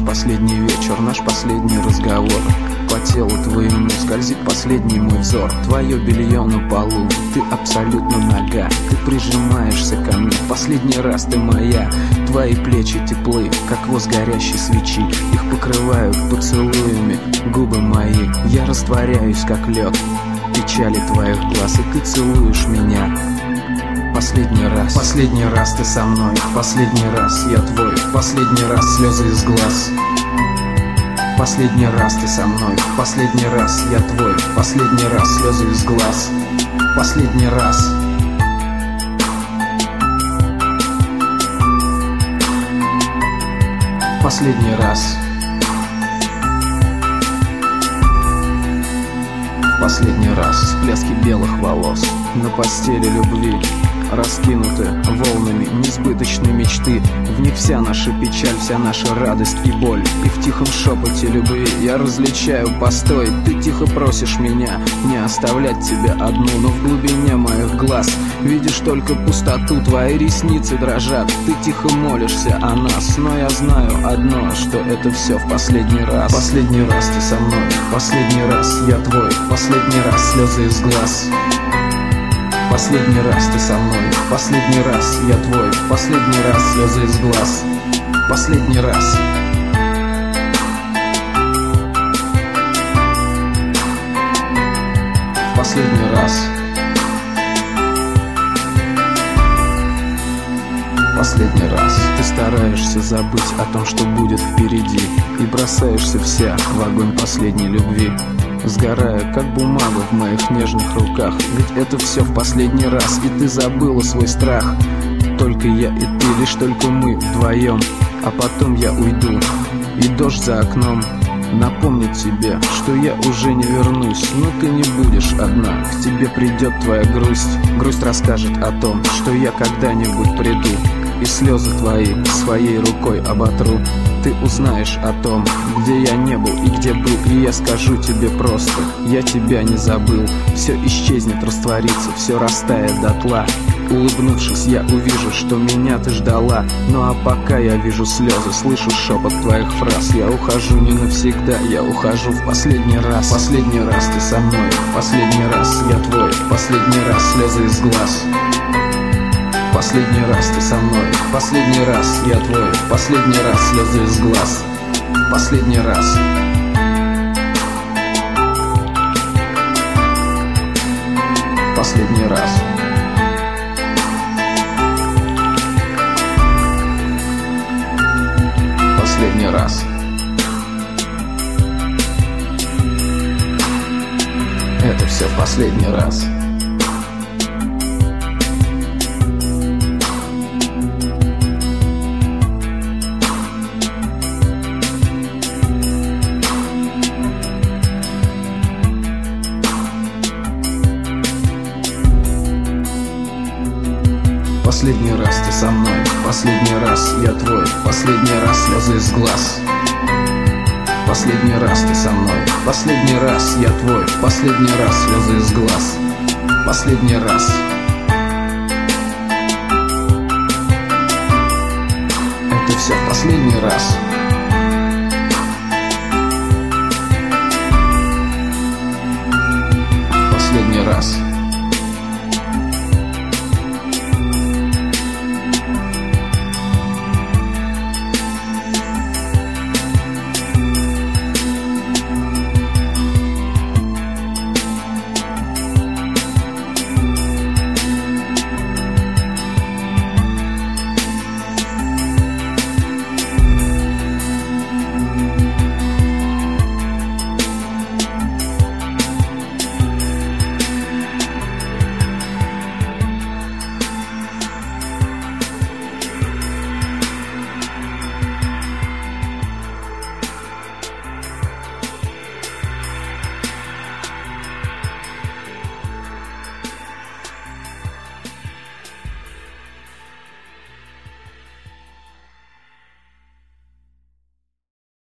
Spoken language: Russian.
последний вечер, наш последний разговор. По телу твоему скользит последний мой взор. Твое белье на полу, ты абсолютно нага. Ты прижимаешься ко мне, последний раз ты моя. Твои плечи теплы, как воск горящей свечи. Их покрывают поцелуями губы мои. Я растворяюсь, как лед в печали твоих глаз, и ты целуешь меня. Последний раз ты со мной, последний раз я твой, последний раз слезы из глаз. Последний раз ты со мной, последний раз я твой, последний раз слезы из глаз. Последний раз. Последний раз. Последний раз. Всплески белых волос на постели любви раскинуты волнами несбыточной мечты. В них вся наша печаль, вся наша радость и боль. И в тихом шепоте любви я различаю постой. Ты тихо просишь меня не оставлять тебя одну, но в глубине моих глаз видишь только пустоту. Твои ресницы дрожат, ты тихо молишься о нас, но я знаю одно, что это все в последний раз. Последний раз ты со мной, последний раз я твой, последний раз слезы из глаз. Последний раз ты со мной, последний раз я твой, последний раз слезы из глаз. Последний раз. Последний раз. Последний раз. Ты стараешься забыть о том, что будет впереди, и бросаешься вся в огонь последней любви, сгорая, как бумага в моих нежных руках. Ведь это все в последний раз, и ты забыла свой страх. Только я и ты, лишь только мы вдвоем. А потом я уйду, и дождь за окном напомнит тебе, что я уже не вернусь. Но ты не будешь одна, к тебе придет твоя грусть. Грусть расскажет о том, что я когда-нибудь приду, и слезы твои своей рукой оботру. Ты узнаешь о том, где я не был и где был, и я скажу тебе просто: я тебя не забыл. Все исчезнет, растворится, все растает дотла. Улыбнувшись, я увижу, что меня ты ждала. Ну а пока я вижу слезы, слышу шепот твоих фраз. Я ухожу не навсегда, я ухожу в последний раз. Последний раз ты со мной, последний раз я твой, последний раз слезы из глаз. Последний раз ты со мной, последний раз я твой, последний раз слезы из глаз. Последний раз. Последний раз. Последний раз. Это все в последний раз. Последний раз ты со мной, последний раз я твой, последний раз слезы из глаз. Последний раз ты со мной, последний раз я твой, последний раз слезы из глаз. Последний раз. Это все в последний раз.